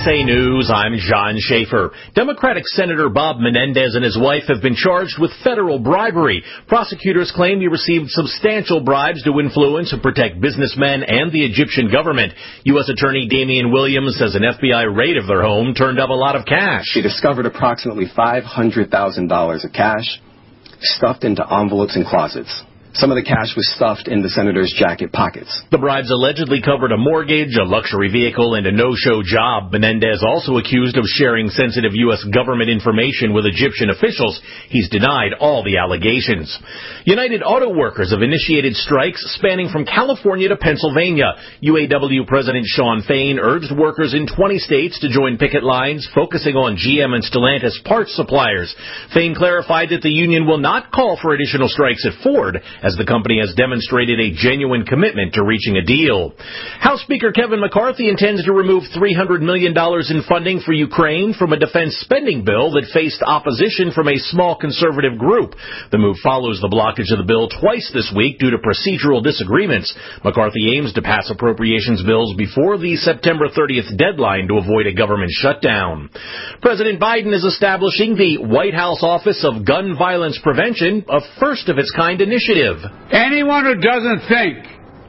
USA News, I'm John Schaefer. Democratic Senator Bob Menendez and his wife have been charged with federal bribery. Prosecutors claim he received substantial bribes to influence and protect businessmen and the Egyptian government. U.S. Attorney Damian Williams says an FBI raid of their home turned up a lot of cash. She discovered approximately $500,000 of cash stuffed into envelopes and closets. Some of the cash was stuffed in the senator's jacket pockets. The bribes allegedly covered a mortgage, a luxury vehicle, and a no-show job. Menendez also accused of sharing sensitive U.S. government information with Egyptian officials. He's denied all the allegations. United Auto Workers have initiated strikes spanning from California to Pennsylvania. UAW President Shawn Fain urged workers in 20 states to join picket lines, focusing on GM and Stellantis parts suppliers. Fain clarified that the union will not call for additional strikes at Ford, as the company has demonstrated a genuine commitment to reaching a deal. House Speaker Kevin McCarthy intends to remove $300 million in funding for Ukraine from a defense spending bill that faced opposition from a small conservative group. The move follows the blockage of the bill twice this week due to procedural disagreements. McCarthy aims to pass appropriations bills before the September 30th deadline to avoid a government shutdown. President Biden is establishing the White House Office of Gun Violence Prevention, a first-of-its-kind initiative. Anyone who doesn't think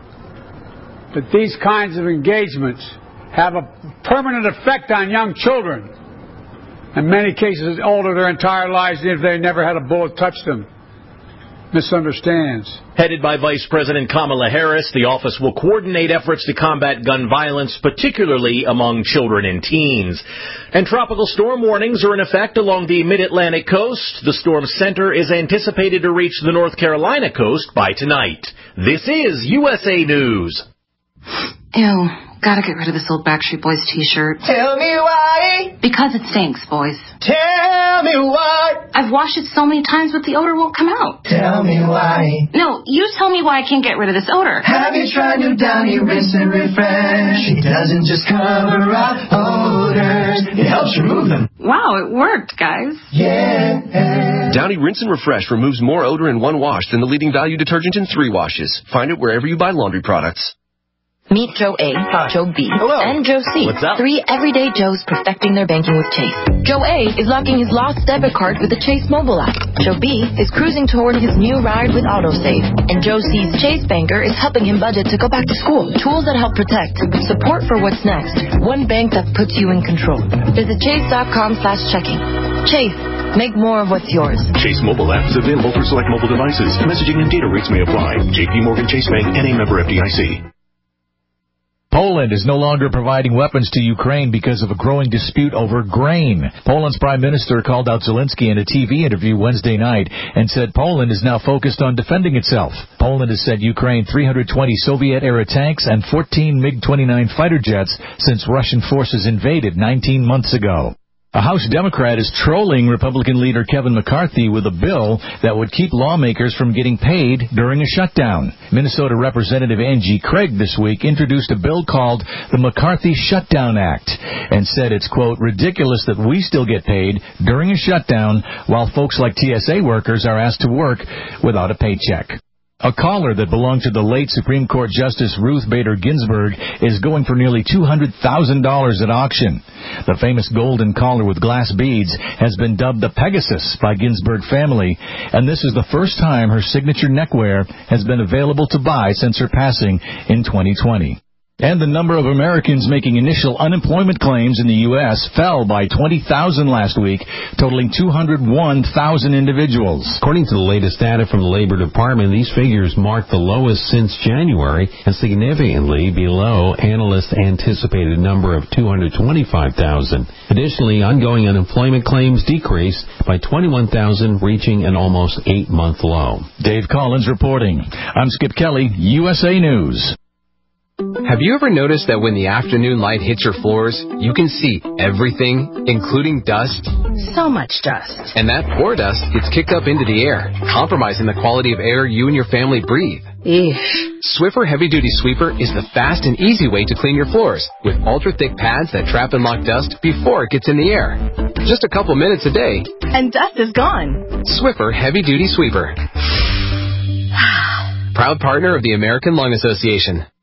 that these kinds of engagements have a permanent effect on young children, in many cases older their entire lives if they never had a bullet touch them, misunderstands. Headed by Vice President Kamala Harris, the office will coordinate efforts to combat gun violence, particularly among children and teens. And tropical storm warnings are in effect along the mid-Atlantic coast. The storm center is anticipated to reach the North Carolina coast by tonight. This is USA News. Ew. Gotta get rid of this old Backstreet Boys t-shirt. Tell me why. Because it stinks, boys. Tell me why. I've washed it so many times, but the odor won't come out. Tell me why. No, you tell me why I can't get rid of this odor. Have you tried new Downy Rinse and Refresh? It doesn't just cover up odors, it helps remove them. Wow, it worked, guys. Yeah. Downy Rinse and Refresh removes more odor in one wash than the leading value detergent in 3 washes. Find it wherever you buy laundry products. Meet Joe A, Joe B, and Joe C. What's up? 3 everyday Joes perfecting their banking with Chase. Joe A is locking his lost debit card with the Chase mobile app. Joe B is cruising toward his new ride with AutoSave. And Joe C's Chase banker is helping him budget to go back to school. Tools that help protect. Support for what's next. One bank that puts you in control. Visit chase.com/checking. Chase. Make more of what's yours. Chase mobile app is available for select mobile devices. Messaging and data rates may apply. JP Morgan Chase Bank, N.A. member FDIC. Poland is no longer providing weapons to Ukraine because of a growing dispute over grain. Poland's prime minister called out Zelensky in a TV interview Wednesday night and said Poland is now focused on defending itself. Poland has sent Ukraine 320 Soviet-era tanks and 14 MiG-29 fighter jets since Russian forces invaded 19 months ago. A House Democrat is trolling Republican leader Kevin McCarthy with a bill that would keep lawmakers from getting paid during a shutdown. Minnesota Representative Angie Craig this week introduced a bill called the McCarthy Shutdown Act and said it's, quote, ridiculous that we still get paid during a shutdown while folks like TSA workers are asked to work without a paycheck. A collar that belonged to the late Supreme Court Justice Ruth Bader Ginsburg is going for nearly $200,000 at auction. The famous golden collar with glass beads has been dubbed the Pegasus by Ginsburg family, and this is the first time her signature neckwear has been available to buy since her passing in 2020. And the number of Americans making initial unemployment claims in the U.S. fell by 20,000 last week, totaling 201,000 individuals. According to the latest data from the Labor Department, these figures mark the lowest since January and significantly below analysts' anticipated number of 225,000. Additionally, ongoing unemployment claims decreased by 21,000, reaching an almost 8-month low. Dave Collins reporting. I'm Skip Kelly, USA News. Have you ever noticed that when the afternoon light hits your floors, you can see everything, including dust? So much dust. And that poor dust gets kicked up into the air, compromising the quality of air you and your family breathe. Eesh. Swiffer Heavy Duty Sweeper is the fast and easy way to clean your floors, with ultra-thick pads that trap and lock dust before it gets in the air. Just a couple minutes a day, And dust is gone. Swiffer Heavy Duty Sweeper. Proud partner of the American Lung Association.